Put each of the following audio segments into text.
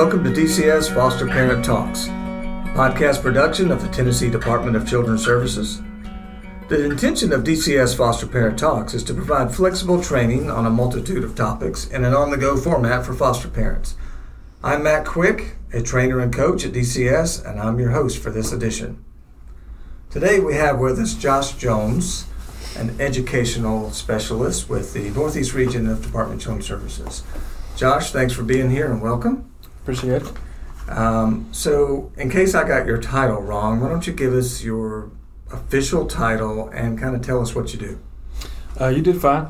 Welcome to DCS Foster Parent Talks, a podcast production of the Tennessee Department of Children's Services. The intention of DCS Foster Parent Talks is to provide flexible training on a multitude of topics in an on-the-go format for foster parents. I'm Matt Quick, a trainer and coach at DCS, and I'm your host for this edition. Today we have with us Josh Jones, an educational specialist with the Northeast Region of Department of Children's Services. Josh, thanks for being here and welcome. Appreciate it. So, in case I got your title wrong, why don't you give us your official title and kind of tell us what you do? You did fine.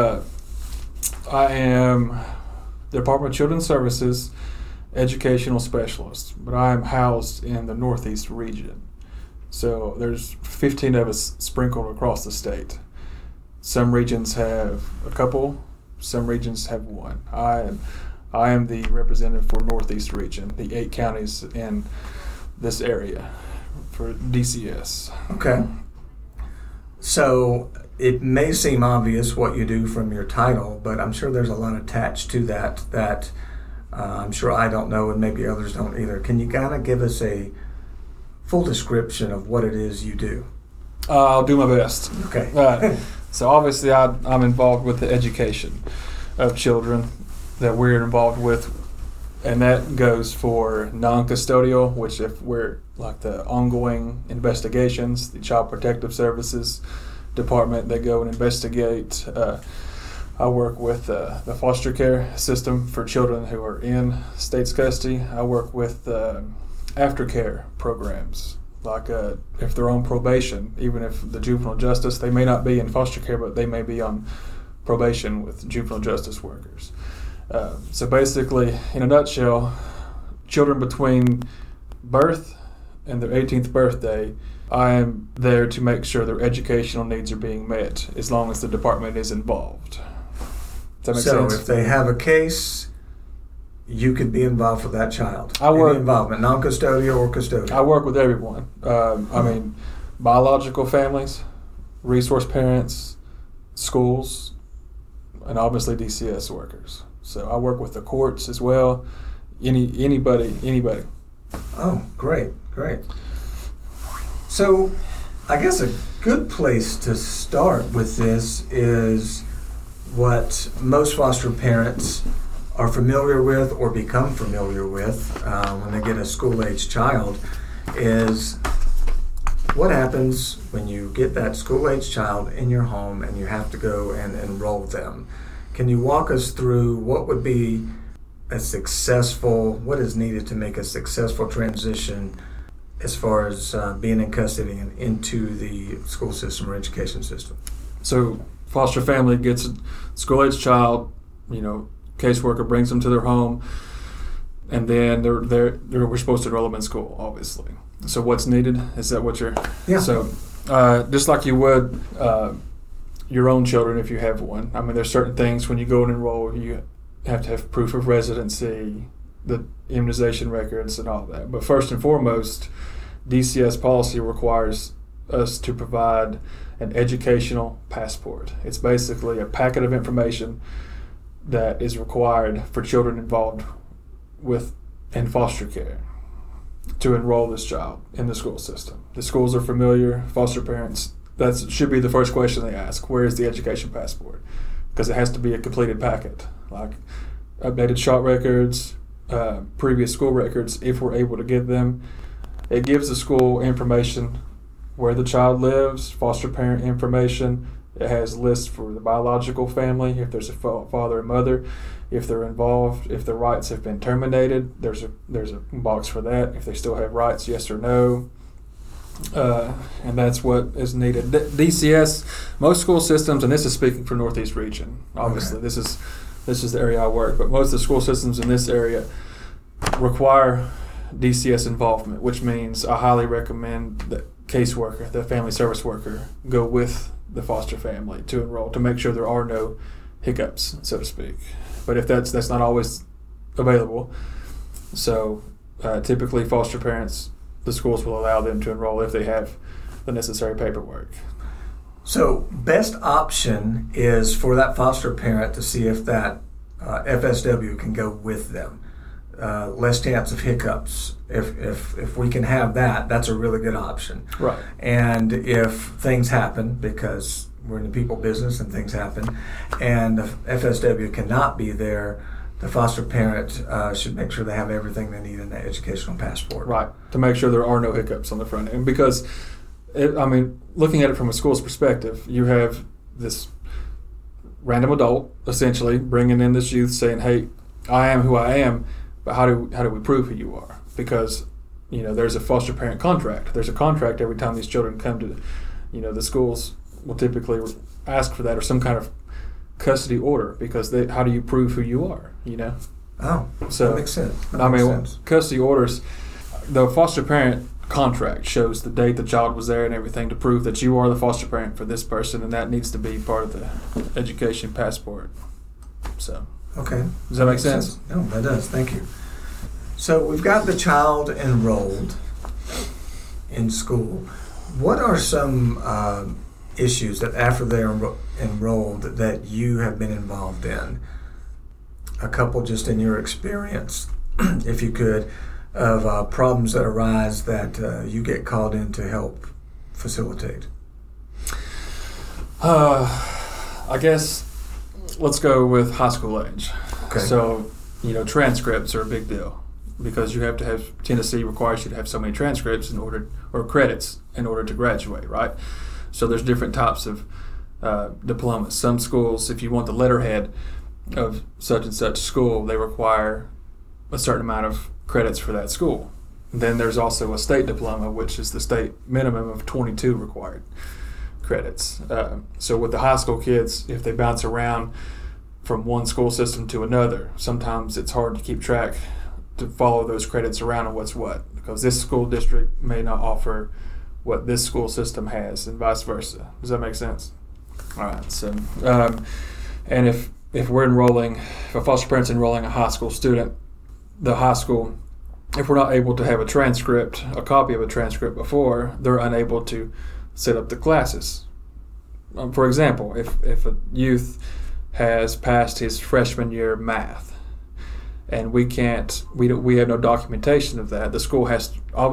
I am the Department of Children's Services educational specialist, but I am housed in the Northeast region. So there's 15 of us sprinkled across the state. Some regions have a couple, some regions have one. I am the representative for Northeast region, the 8 counties in this area for DCS. Okay. So it may seem obvious what you do from your title, but I'm sure there's a lot attached to that I'm sure I don't know and maybe others don't either. Can you kind of give us a full description of what it is you do? I'll do my best. Okay. So obviously I'm involved with the education of children that we're involved with, and that goes for non-custodial, which if we're like the ongoing investigations, the Child Protective Services Department, they go and investigate. I work with the foster care system for children who are in state's custody. I work with aftercare programs, like if they're on probation, even if the juvenile justice, they may not be in foster care, but they may be on probation with juvenile justice workers. So basically, in a nutshell, children between birth and their 18th birthday, I am there to make sure their educational needs are being met as long as the department is involved. Does that make sense? So if they have a case, you could be involved with that child. Any involvement, non-custodial or custodial? I work with everyone. I mean, biological families, resource parents, schools, and obviously DCS workers. So I work with the courts as well. Anybody. Oh, great. So I guess a good place to start with this is what most foster parents are familiar with or become familiar with when they get a school-age child is what happens when you get that school-age child in your home and you have to go and enroll them. Can you walk us through what would be what is needed to make a successful transition as far as being in custody and into the school system or education system? So foster family gets a school-age child, caseworker brings them to their home, and then we're supposed to enroll them in school, obviously. So what's needed? Is that what you're... Yeah. So just like you would your own children if you have one. I mean, there's certain things when you go and enroll, you have to have proof of residency, the immunization records and all that. But first and foremost, DCS policy requires us to provide an educational passport. It's basically a packet of information that is required for children involved in foster care to enroll this child in the school system. The schools are familiar, foster parents, that should be the first question they ask. Where is the education passport? Because it has to be a completed packet, like updated shot records, previous school records, if we're able to get them. It gives the school information where the child lives, foster parent information. It has lists for the biological family, if there's a father and mother, if they're involved, if their rights have been terminated, there's a box for that, if they still have rights, yes or no. And that's what is needed. DCS, most school systems, and this is speaking for Northeast region, obviously, okay. This is the area I work, but most of the school systems in this area require DCS involvement, which means I highly recommend that caseworker, the family service worker, go with the foster family to enroll, to make sure there are no hiccups, so to speak. But if that's not always available, so typically foster parents, the schools will allow them to enroll if they have the necessary paperwork. So best option is for that foster parent to see if that FSW can go with them. less chance of hiccups. If we can have that, that's a really good option. Right. And if things happen, because we're in the people business and things happen, and the FSW cannot be there, the foster parent should make sure they have everything they need in that educational passport. Right. To make sure there are no hiccups on the front end. Because, looking at it from a school's perspective, you have this random adult essentially bringing in this youth saying, hey, I am who I am, but how do we prove who you are? Because, there's a foster parent contract. There's a contract every time these children come to, the schools will typically ask for that, or some kind of custody order, because how do you prove who you are, Oh, so that makes sense. That makes sense. Custody orders, the foster parent contract shows the date the child was there and everything to prove that you are the foster parent for this person, and that needs to be part of the education passport. So, okay. Does that make sense? No, that does. Thank you. So we've got the child enrolled in school. What are some issues that after they're enrolled that you have been involved in? A couple just in your experience, if you could, of problems that arise that you get called in to help facilitate. I guess let's go with high school age. Okay. So, transcripts are a big deal, because you have to have, Tennessee requires you to have so many transcripts or credits in order to graduate, right? So there's different types of diplomas. Some schools, if you want the letterhead of such and such school, they require a certain amount of credits for that school. Then there's also a state diploma, which is the state minimum of 22 required credits. So with the high school kids, if they bounce around from one school system to another, sometimes it's hard to keep track, to follow those credits around and what's what, because this school district may not offer what this school system has, and vice versa. Does that make sense? All right. So, and if a foster parent's enrolling a high school student, the high school, if we're not able to have a copy of a transcript before, they're unable to set up the classes. For example, if a youth has passed his freshman year math, and we have no documentation of that, the school has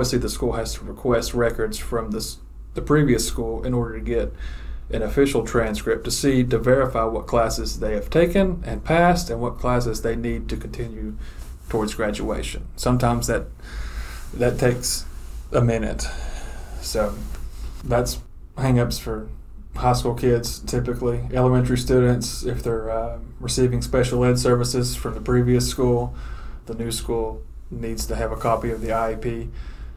to request records from the previous school in order to get an official transcript to verify what classes they have taken and passed, and what classes they need to continue towards graduation. Sometimes that takes a minute. So that's hang-ups for high school kids typically. Elementary students, if they're receiving special ed services from the previous school, the new school needs to have a copy of the IEP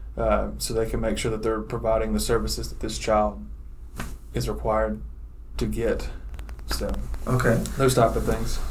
so they can make sure that they're providing the services that this child is required to get. So, okay, those type of things.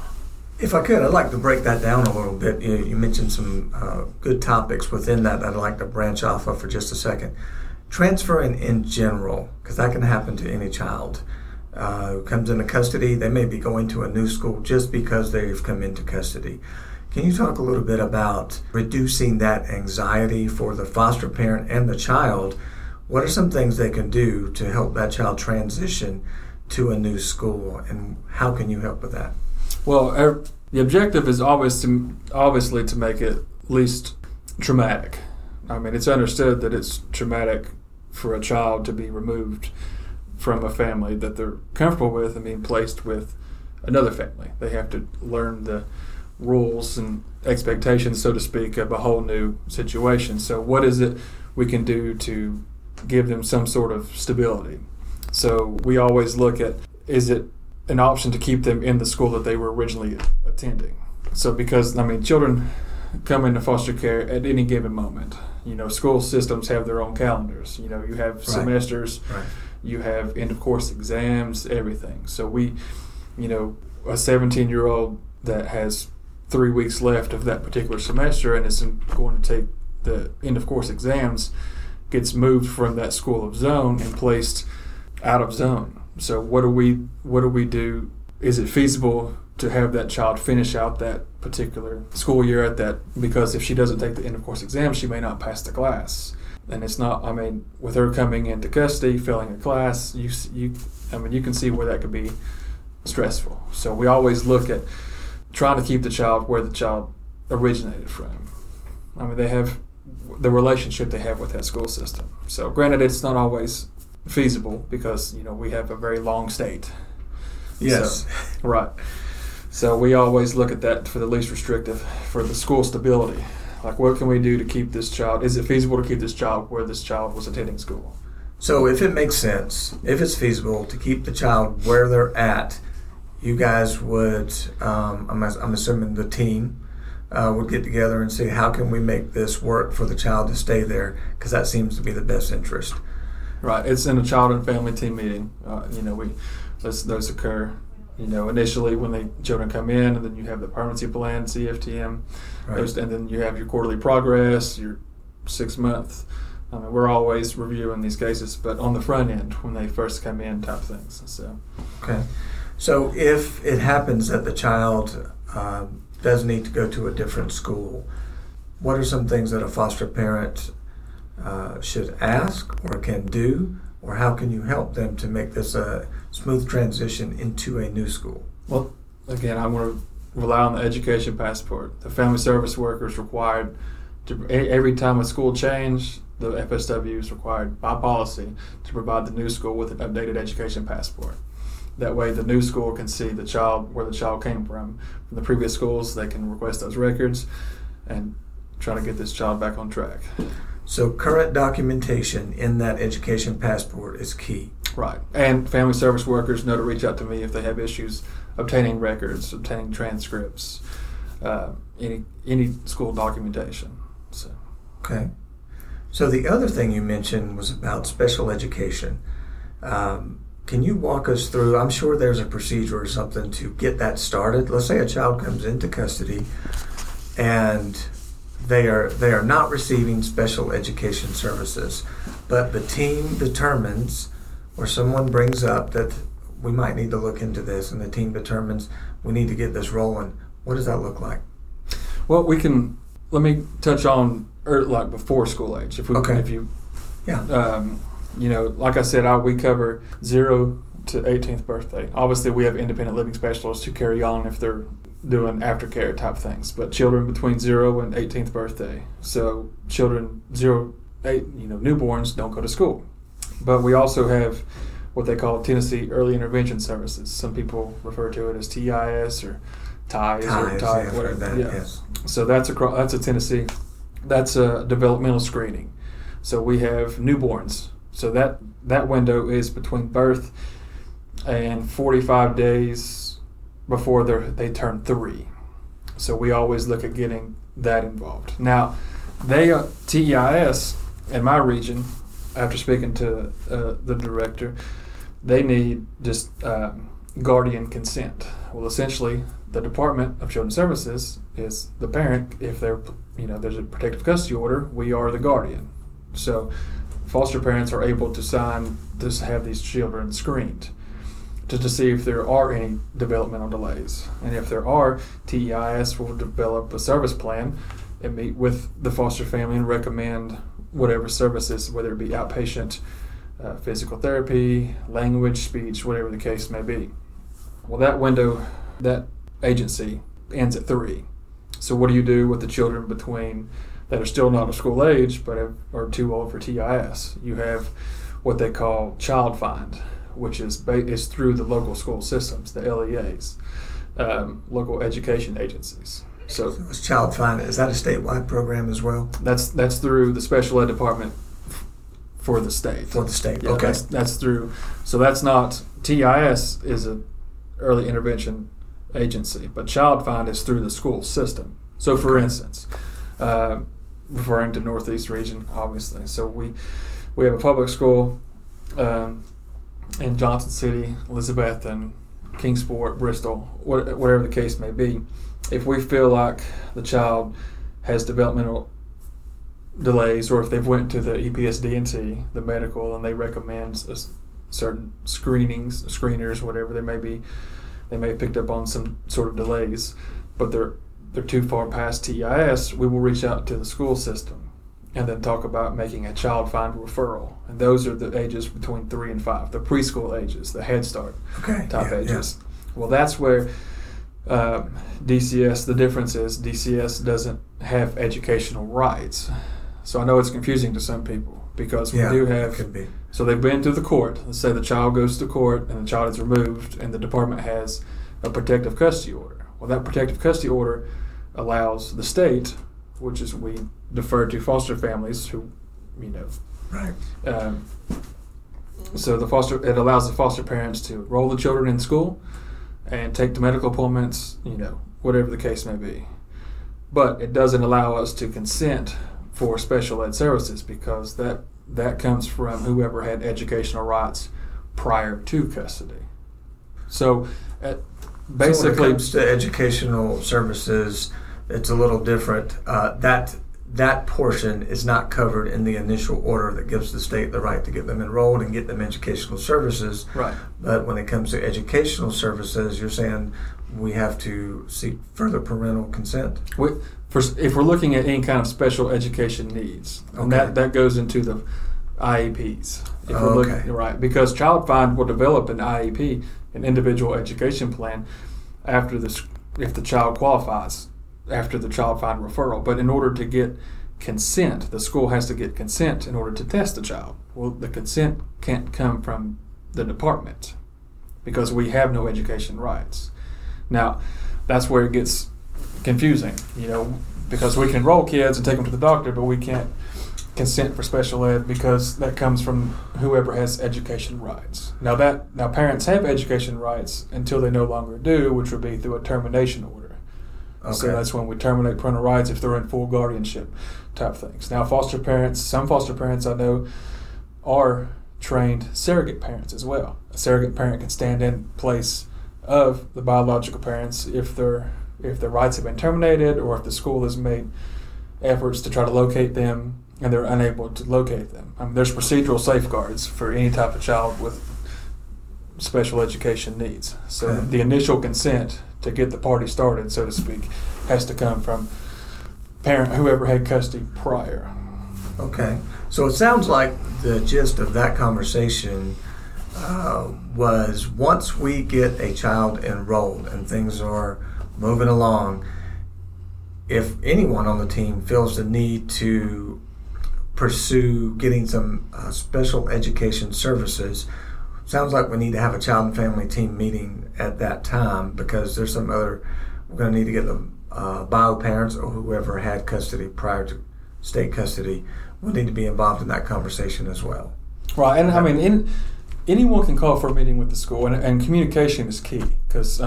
If I could, I'd like to break that down a little bit. You mentioned some good topics within that I'd like to branch off of for just a second. Transferring in general, because that can happen to any child who comes into custody. They may be going to a new school just because they've come into custody. Can you talk a little bit about reducing that anxiety for the foster parent and the child? What are some things they can do to help that child transition to a new school, and how can you help with that? Well, the objective is obviously to make it least traumatic. I mean, it's understood that it's traumatic for a child to be removed from a family that they're comfortable with and being placed with another family. They have to learn the rules and expectations, so to speak, of a whole new situation. So what is it we can do to give them some sort of stability? So we always look at, is it an option to keep them in the school that they were originally attending? So because, children come into foster care at any given moment. School systems have their own calendars. You have semesters, right. You have end of course exams, everything. So we, a 17-year-old that has 3 weeks left of that particular semester and is going to take the end of course exams, gets moved from that school of zone and placed out of zone. So what do we do? Is it feasible to have that child finish out that particular school year at that? Because if she doesn't take the end of course exam, she may not pass the class. And it's not, with her coming into custody, failing a class, you can see where that could be stressful. So we always look at trying to keep the child where the child originated from. I mean, they have the relationship they have with that school system. So granted, it's not always feasible because, we have a very long state. Yes. So, right. So we always look at that for the least restrictive, for the school stability. Like, what can we do to keep this child? Is it feasible to keep this child where this child was attending school? So if it makes sense, if it's feasible to keep the child where they're at, you guys would, I'm assuming the team would get together and see how can we make this work for the child to stay there, because that seems to be the best interest. Right. It's in a child and family team meeting. Those occur, initially when the children come in, and then you have the permanency plan, CFTM, right. And then you have your quarterly progress, your 6 month. I mean, we're always reviewing these cases, but on the front end when they first come in, type things. So. Okay. So if it happens that the child does need to go to a different school, what are some things that a foster parent should ask or can do, or how can you help them to make this a smooth transition into a new school? Well, again, I want to rely on the education passport. The family service worker is required to, every time a school change, the FSW is required by policy to provide the new school with an updated education passport. That way the new school can see the child, where the child came from the previous schools. They can request those records and try to get this child back on track. So current documentation in that education passport is key. Right. And family service workers know to reach out to me if they have issues obtaining records, obtaining transcripts, any school documentation. So. Okay. So the other thing you mentioned was about special education. Can you walk us through, I'm sure there's a procedure or something to get that started. Let's say a child comes into custody and they are not receiving special education services, but the team determines, or someone brings up that we might need to look into this, and the team determines we need to get this rolling. What does that look like? Well, let me touch on like before school age. Like I said, we cover 0 to 18th birthday. Obviously, we have independent living specialists who carry on if they're doing aftercare type things, but children between 0 and 18th birthday. So children 0, 8, newborns don't go to school. But we also have what they call Tennessee Early Intervention Services. Some people refer to it as TIS or TIES or TIE, whatever. Yes. So that's a Tennessee. That's a developmental screening. So we have newborns. So that window is between birth and 45 days before they turn 3. So we always look at getting that involved. Now, TEIS in my region, after speaking to the director, they need just guardian consent. Well, essentially, the Department of Children's Services is the parent. If there's a protective custody order, we are the guardian. So foster parents are able to sign to have these children screened to see if there are any developmental delays. And if there are, TEIS will develop a service plan and meet with the foster family and recommend whatever services, whether it be outpatient, physical therapy, language, speech, whatever the case may be. Well, that window, that agency ends at 3. So what do you do with the children that are still not of school age but are too old for TIS? You have what they call child find, which is through the local school systems, the LEAs, local education agencies. So it's child find. Is that a statewide program as well? That's through the special ed department for the state. For the state, yeah, okay. That's through. So that's not, TIS is a early intervention agency, but child find is through the school system. So for instance, referring to Northeast region, obviously. So we have a public school in Johnson City, Elizabeth, and Kingsport, Bristol, whatever the case may be. If we feel like the child has developmental delays, or if they've went to the EPSD&T, the medical, and they recommend certain screeners, whatever they may be, they may have picked up on some sort of delays, but they're too far past TEIS, we will reach out to the school system and then talk about making a child find referral. And those are the ages between 3 and 5, the preschool ages, the Head Start type ages. Yeah. Well, that's where DCS, the difference is DCS doesn't have educational rights. So I know it's confusing to some people because we do have. It could be. So they've been to the court. Let's say the child goes to court and the child is removed, and the department has a protective custody order. Well, that protective custody order allows the state, which is we defer to foster families who, Right. So it allows the foster parents to enroll the children in school and take the medical appointments, whatever the case may be. But it doesn't allow us to consent for special ed services because that comes from whoever had educational rights prior to custody. So basically, so when it comes to educational services, it's a little different. That portion is not covered in the initial order that gives the state the right to get them enrolled and get them educational services. Right. But when it comes to educational services, you're saying we have to seek further parental consent? If we're looking at any kind of special education needs, and that goes into the IEPs. If we're looking, right, because Child Find will develop an IEP, an individual education plan, if the child qualifies after the Child Find referral. But in order to get consent, the school has to get consent in order to test the child. Well, the consent can't come from the department because we have no education rights. Now, that's where it gets confusing, because we can enroll kids and take them to the doctor, but we can't consent for special ed because that comes from whoever has education rights. Now parents have education rights until they no longer do, which would be through a termination order. Okay. So that's when we terminate parental rights if they're in full guardianship type things. Now some foster parents I know are trained surrogate parents as well. A surrogate parent can stand in place of the biological parents if their rights have been terminated or if the school has made efforts to try to locate them and they're unable to locate them. There's procedural safeguards for any type of child with special education needs. So the initial consent to get the party started, so to speak, has to come from whoever had custody prior. Okay. So it sounds like the gist of that conversation was once we get a child enrolled and things are moving along, if anyone on the team feels the need to pursue getting some special education services, sounds like we need to have a child and family team meeting at that time because there's we're going to need to get the bio parents or whoever had custody prior to state custody will need to be involved in that conversation as well. Right, and anyone can call for a meeting with the school, and communication is key because,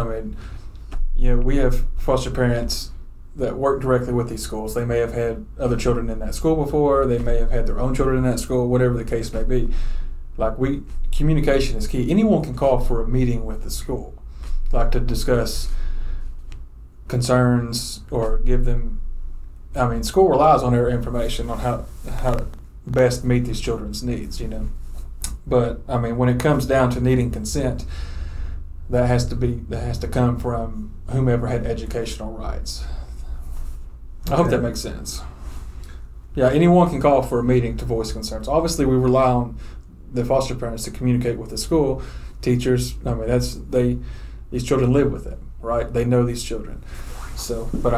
we have foster parents that work directly with these schools. They may have had other children in that school before, they may have had their own children in that school, whatever the case may be. Communication is key. Anyone can call for a meeting with the school, to discuss concerns or give them. School relies on their information on how to best meet these children's needs, But when it comes down to needing consent, that has to come from whomever had educational rights. I hope that makes sense. Yeah, anyone can call for a meeting to voice concerns. Obviously, we rely on the foster parents to communicate with the school, teachers. These children live with them, right? They know these children. So, but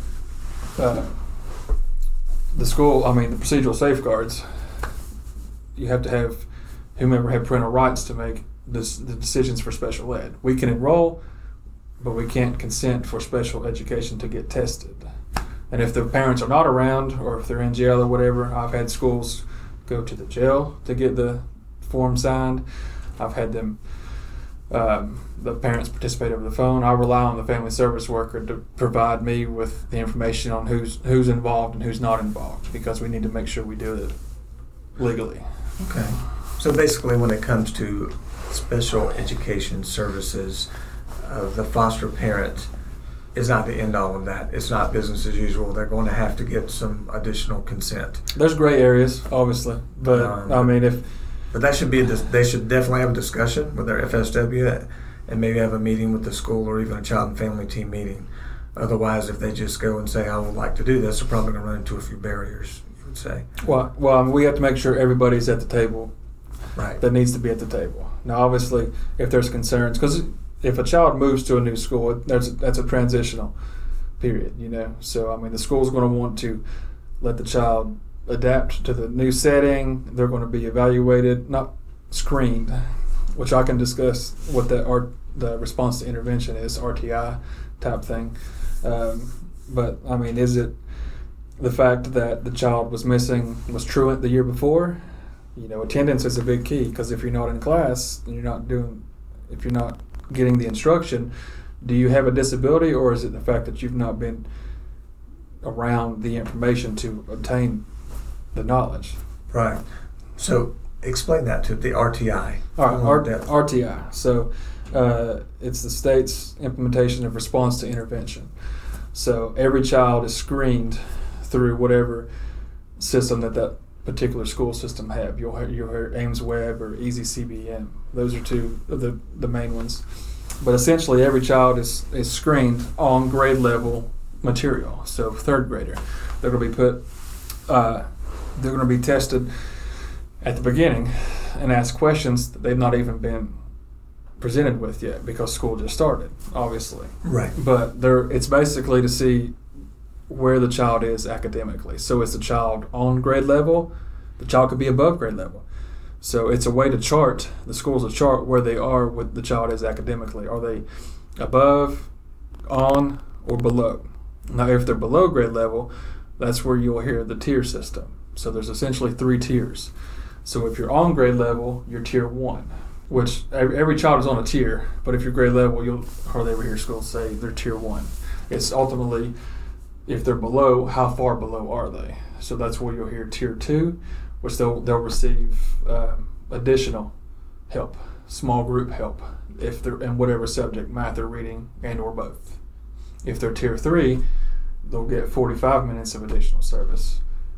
the school, the procedural safeguards, you have to have whomever had parental rights to make the decisions for special ed. We can enroll, but we can't consent for special education to get tested. And if the parents are not around or if they're in jail or whatever, I've had schools go to the jail to get the form signed. I've had them, the parents participate over the phone. I rely on the family service worker to provide me with the information on who's involved and who's not involved because we need to make sure we do it legally. Okay. So basically when it comes to special education services, the foster parent is not the end all of that. It's not business as usual. They're going to have to get some additional consent. There's gray areas, obviously, but But that should be they should definitely have a discussion with their FSW and maybe have a meeting with the school or even a child and family team meeting. Otherwise, if they just go and say, I would like to do this, they're probably going to run into a few barriers, you would say. Well, we have to make sure everybody's at the table. Right. That needs to be at the table. Now, obviously, if there's concerns, because if a child moves to a new school, that's a transitional period, So, the school's going to want to let the child adapt to the new setting. They're going to be evaluated, not screened, which I can discuss what the response to intervention is, RTI type thing. But, is it the fact that the child was truant the year before? Attendance is a big key, because if you're not in class and if you're not getting the instruction, do you have a disability, or is it the fact that you've not been around the information to obtain the knowledge? Right. So explain that to the RTI. All right, RTI. So it's the state's implementation of response to intervention. So every child is screened through whatever system that particular school system have. You'll hear Ames Web or Easy CBM. Those are two of the main ones. But essentially, every child is screened on grade level material. So third grader, they're going to be tested at the beginning and ask questions that they've not even been presented with yet, because school just started, obviously. Right. But it's basically to see where the child is academically. So is the child on grade level? The child could be above grade level. So it's a way to chart, the schools to chart where they are, what the child is academically. Are they above, on, or below? Now, if they're below grade level, that's where you'll hear the tier system. So there's essentially 3 tiers. So if you're on grade level, you're tier 1, which every child is on a tier, but if you're grade level, you'll hardly ever hear schools say they're tier 1. It's ultimately, if they're below, how far below are they? So that's where you'll hear tier 2, which they'll receive additional help, small group help, if they're in whatever subject, math or reading, and or both. If they're tier 3, they'll get 45 minutes of additional service.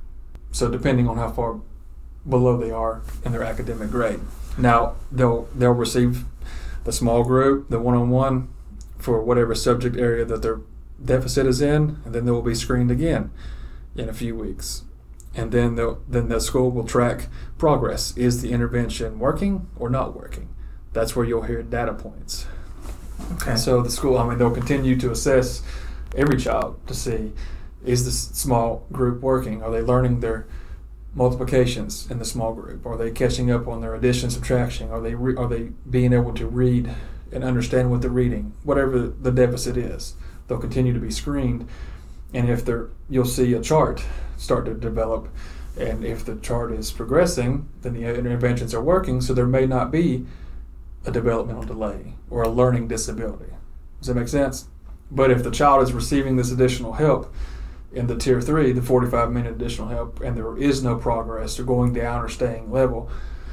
So depending on how far below they are in their academic grade. Now, they'll receive the small group, the one-on-one, for whatever subject area that their deficit is in, and then they will be screened again in a few weeks. And then the school will track progress. Is the intervention working or not working? That's where you'll hear data points. Okay. So the school, they'll continue to assess every child to see, is this small group working? Are they learning their multiplications in the small group? Are they catching up on their addition, subtraction? Are they being able to read and understand what they're reading? Whatever the deficit is, they'll continue to be screened. And you'll see a chart start to develop, and if the chart is progressing, then the interventions are working, so there may not be a developmental delay or a learning disability. Does that make sense? But if the child is receiving this additional help in the tier 3, the 45-minute additional help, and there is no progress or going down or staying level,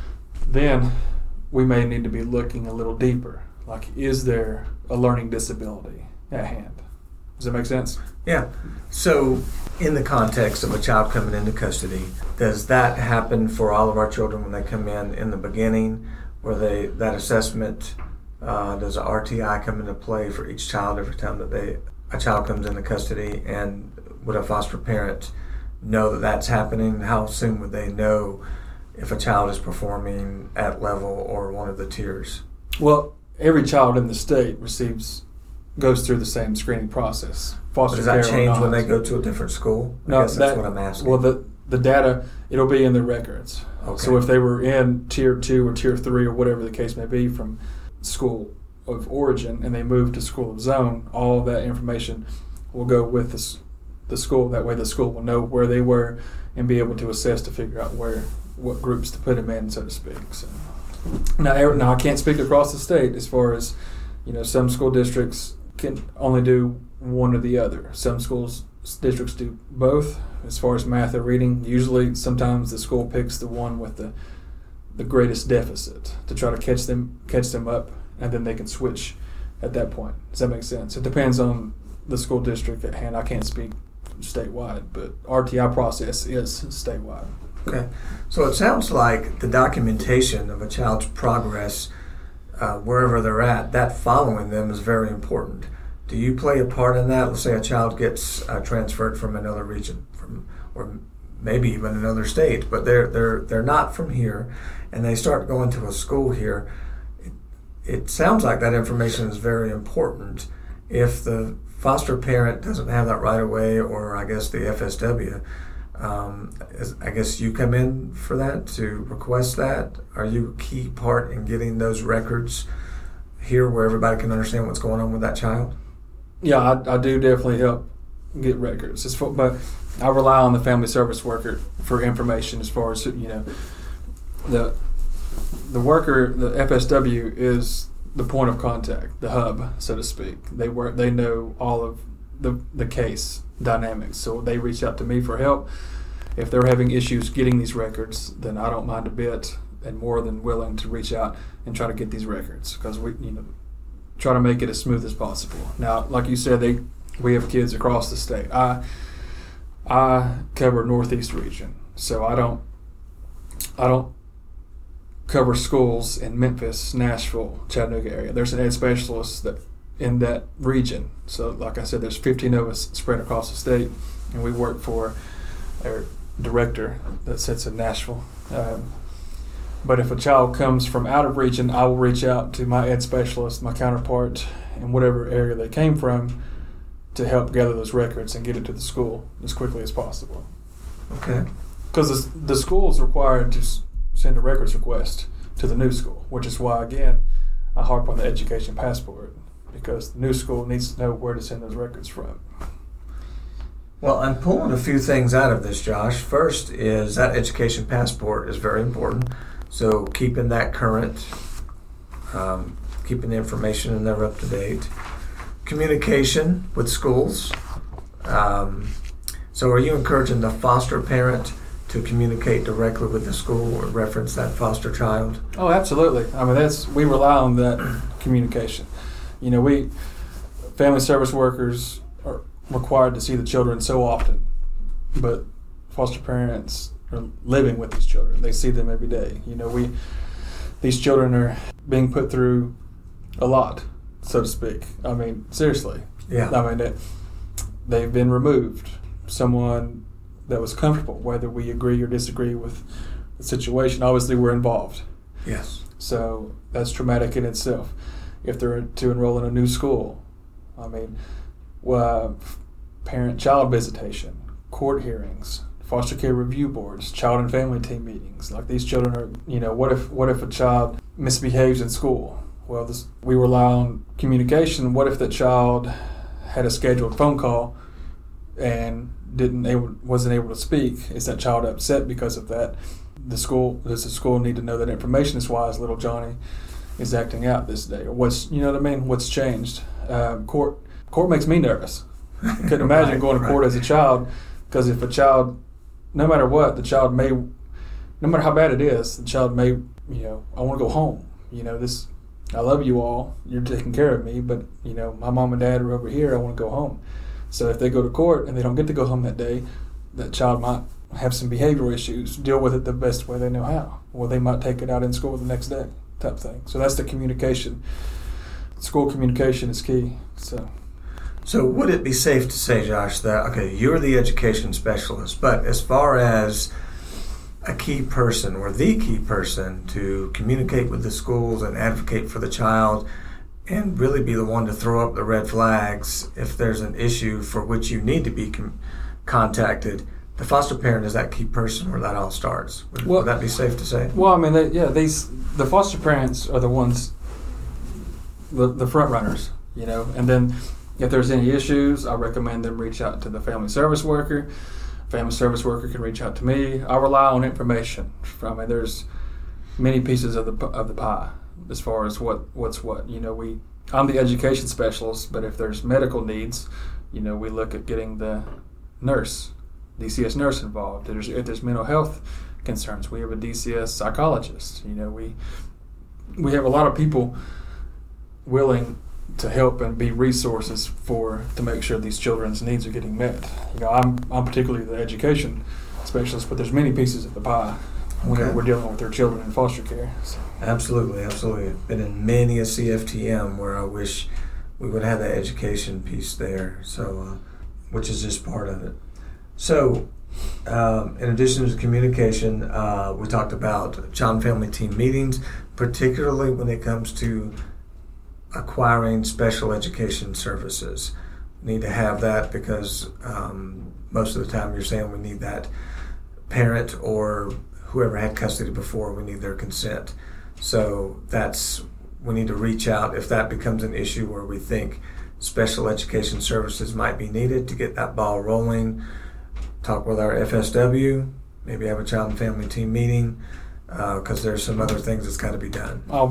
then we may need to be looking a little deeper. Like, is there a learning disability at hand? Does that make sense? Yeah. So in the context of a child coming into custody, does that happen for all of our children when they come in the beginning, where that assessment, does a RTI come into play for each child every time that a child comes into custody? And would a foster parent know that that's happening? How soon would they know if a child is performing at level or one of the tiers? Well, every child in the state goes through the same screening process. Does that change when they go to a different school? I guess that's what I'm asking. Well, the data, it'll be in their records. Okay. So if they were in tier 2 or tier 3 or whatever the case may be from school of origin, and they moved to school of zone, all of that information will go with the school. That way the school will know where they were and be able to assess to figure out what groups to put them in, so to speak. So now I can't speak across the state as far as, some school districts can only do one or the other. Some districts do both as far as math or reading. Usually, sometimes the school picks the one with the greatest deficit to try to catch them up, and then they can switch at that point. Does that make sense? It depends on the school district at hand. I can't speak statewide, but RTI process is statewide. Okay. So it sounds like the documentation of a child's progress wherever they're at, that following them is very important. Do you play a part in that? Let's say a child gets transferred from another region, or maybe even another state, but they're not from here, and they start going to a school here. it sounds like that information is very important. If the foster parent doesn't have that right away, or I guess the FSW, I guess you come in for that to request that. Are you a key part in getting those records here where everybody can understand what's going on with that child? Yeah, I do definitely help get records. But I rely on the family service worker for information as far as, the worker, the FSW is the point of contact, the hub, so to speak. They know all of the case dynamics, so they reach out to me for help. If they're having issues getting these records, then I don't mind a bit and more than willing to reach out and try to get these records, because we try to make it as smooth as possible. Now, like you said, we have kids across the state. I cover Northeast region, so I don't cover schools in Memphis, Nashville, Chattanooga area. There's an ed specialist in that region. So like I said, there's 15 of us spread across the state, and we work for our director that sits in Nashville. But if a child comes from out of region, I will reach out to my ed specialist, my counterpart, in whatever area they came from, to help gather those records and get it to the school as quickly as possible. Okay. Because the school is required to send a records request to the new school, which is why, again, I harp on the education passport, because the new school needs to know where to send those records from. Well, I'm pulling a few things out of this, Josh. First is that education passport is very important. So keeping that current, keeping the information in there up to date. Communication with schools. So are you encouraging the foster parent to communicate directly with the school or reference that foster child? Oh, absolutely. I mean, we rely on that communication. Family service workers are required to see the children so often, but foster parents are living with these children. They see them every day. These children are being put through a lot, so to speak. I mean, seriously. Yeah. I mean, they've been removed. Someone that was comfortable, whether we agree or disagree with the situation, obviously we're involved. Yes. So that's traumatic in itself. If they're to enroll in a new school, I mean, parent-child visitation, court hearings, foster care review boards, child and family team meetings. Like, these children are, what if a child misbehaves in school? Well, we rely on communication. What if that child had a scheduled phone call and wasn't able to speak? Is that child upset because of that? Does the school need to know that information is why little Johnny is acting out this day? Or what's changed? Court makes me nervous. I couldn't imagine going to court as a child, because if a child, no matter what, the child may, no matter how bad it is, the child may, I want to go home. I love you all, you're taking care of me, but, my mom and dad are over here, I want to go home. So if they go to court and they don't get to go home that day, that child might have some behavioral issues, deal with it the best way they know how. Or they might take it out in school the next day, type thing. So that's the communication. School communication is key. So would it be safe to say, Josh, that, okay, you're the education specialist, but as far as a key person or the key person to communicate with the schools and advocate for the child and really be the one to throw up the red flags if there's an issue for which you need to be contacted, the foster parent is that key person where that all starts? Would that be safe to say? Well, I mean, the foster parents are the ones, the front runners, and then if there's any issues, I recommend them reach out to the family service worker. Family service worker can reach out to me. I rely on information. There's many pieces of the pie as far as what's what. I'm the education specialist, but if there's medical needs, we look at getting the nurse, DCS nurse involved. If there's mental health concerns, we have a DCS psychologist. We have a lot of people willing to help and be resources to make sure these children's needs are getting met. I'm particularly the education specialist, but there's many pieces of the pie whenever we're dealing with their children in foster care. So. Absolutely. Been in many a CFTM where I wish we would have that education piece there, so which is just part of it. So, in addition to communication, we talked about child and family team meetings, particularly when it comes to acquiring special education services. We need to have that because most of the time you're saying we need that parent or whoever had custody before, we need their consent. So we need to reach out if that becomes an issue where we think special education services might be needed to get that ball rolling. Talk with our FSW, maybe have a child and family team meeting, because there's some other things that's got to be done. I'll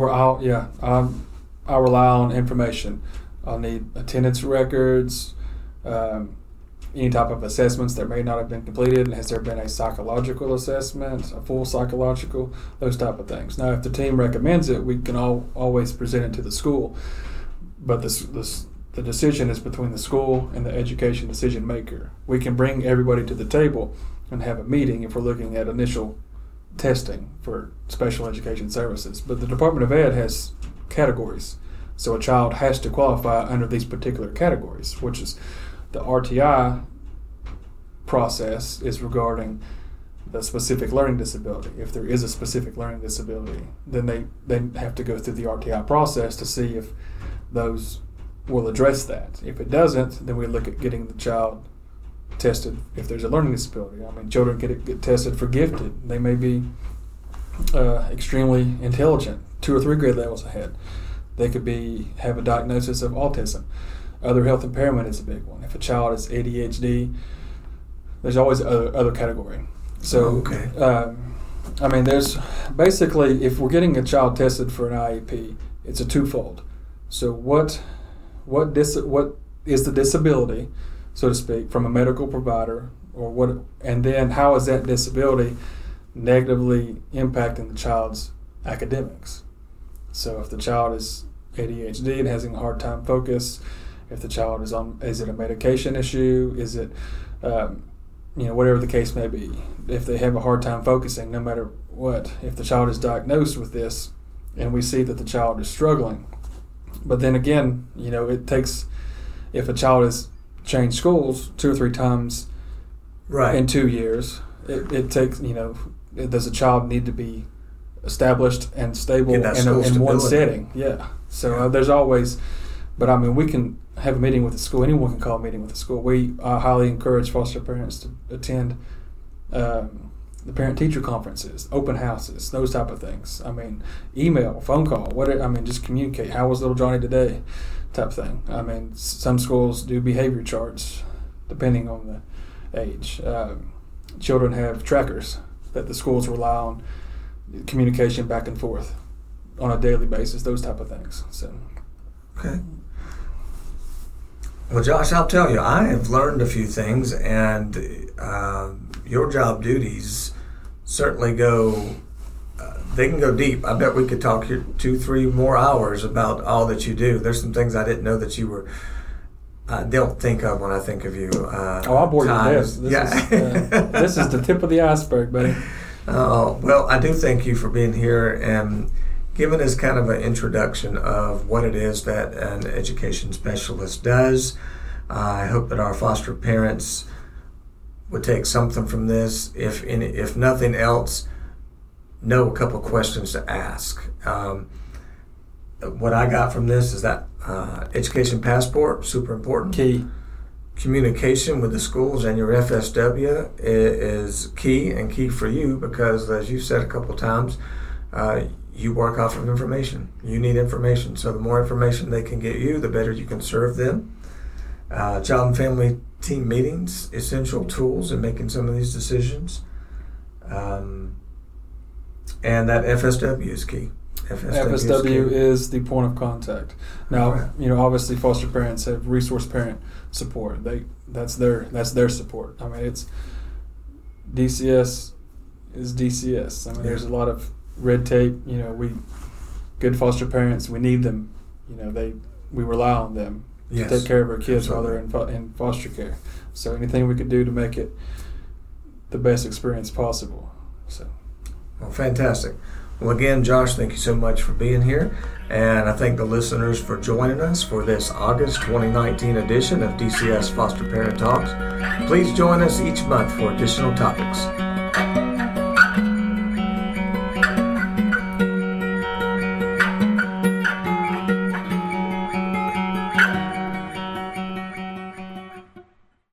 rely on information. I'll need attendance records, any type of assessments that may not have been completed. Has there been a psychological assessment, a full psychological, those type of things. Now, if the team recommends it, we can always present it to the school, but the decision is between the school and the education decision maker. We can bring everybody to the table and have a meeting if we're looking at initial testing for special education services. But the Department of Ed has categories. So a child has to qualify under these particular categories, which is the RTI process is regarding the specific learning disability. If there is a specific learning disability, then they have to go through the RTI process to see if those will address that. If it doesn't, then we look at getting the child tested if there's a learning disability. I mean, children get tested for gifted. They may be extremely intelligent, 2 or 3 grade levels ahead. They could have a diagnosis of autism. Other health impairment is a big one. If a child is ADHD, there's always other category. So, I mean, there's basically, if we're getting a child tested for an IEP, it's a twofold. So what is the disability, so to speak, from a medical provider, and then how is that disability negatively impacting the child's academics? So if the child is ADHD and having a hard time focus, if the child is it a medication issue? Is it, whatever the case may be. If they have a hard time focusing, no matter what, if the child is diagnosed with this and we see that the child is struggling, but then again, it takes, if a child has changed schools 2 or 3 times in 2 years, it takes, does a child need to be established and stable in one setting? Yeah. So there's always, but I mean, we can have a meeting with the school. Anyone can call a meeting with the school. We highly encourage foster parents to attend the parent-teacher conferences, open houses, those type of things. I mean, email, phone call, whatever. I mean, just communicate. How was little Johnny today? Type thing. I mean, some schools do behavior charts depending on the age. Children have trackers that the schools rely on, communication back and forth on a daily basis, those type of things. So, okay. Well, Josh, I'll tell you, I have learned a few things, and your job duties certainly they can go deep. I bet we could talk here 2-3 more hours about all that you do. There's some things I didn't know that you don't think of when I think of you. I'll bore you with this. This is the tip of the iceberg, buddy. Well, I do thank you for being here and giving us kind of an introduction of what it is that an education specialist does. I hope that our foster parents would take something from this. If nothing else, know a couple questions to ask. What I got from this is that education passport, super important. Key. Communication with the schools and your FSW is key, and key for you because, as you've said a couple times, you work off of information. You need information. So the more information they can get you, the better you can serve them. Child and family team meetings, essential tools in making some of these decisions. And that FSW is key. FSW is the point of contact. Now, obviously foster parents have resource parent support. That's their support. I mean, it's DCS is DCS. I mean, there's a lot of red tape. Good foster parents, we need them. We rely on them to take care of our kids while they're in foster care. So anything we could do to make it the best experience possible. So, well, fantastic. Well, again, Josh, thank you so much for being here, and I thank the listeners for joining us for this August 2019 edition of DCS Foster Parent Talks. Please join us each month for additional topics.